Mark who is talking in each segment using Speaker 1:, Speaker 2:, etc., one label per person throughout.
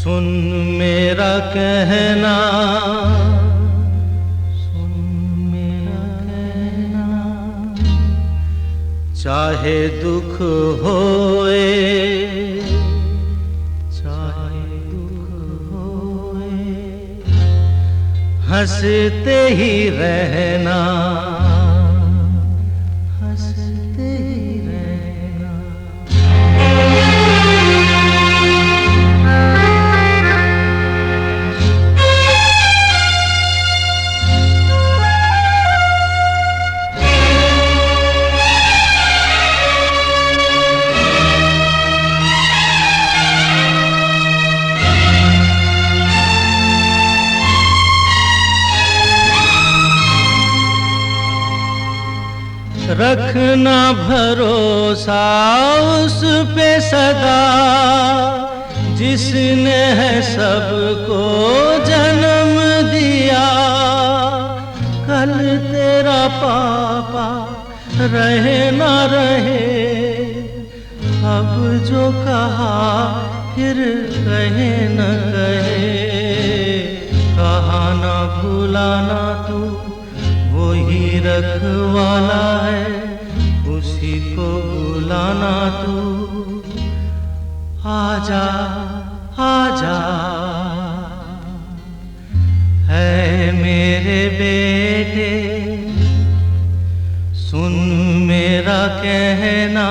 Speaker 1: सुन मेरा कहना, सुन मेरा कहना, चाहे दुख होए, चाहे दुख होए, हंसते ही रहना, हंसते ही रहना। रखना भरोसा उस पे सदा, जिसने है सबको जन्म दिया। कल तेरा पापा रहे ना रहे, अब जो कहा फिर कहे न कहे। कहा ना भुलाना तू वही रखवाला है, उसी को बुलाना तू। आजा आजा है मेरे बेटे, सुन मेरा कहना,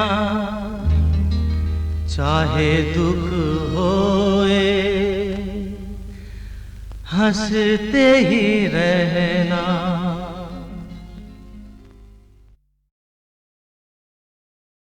Speaker 1: चाहे दुख होए हंसते ही रहे।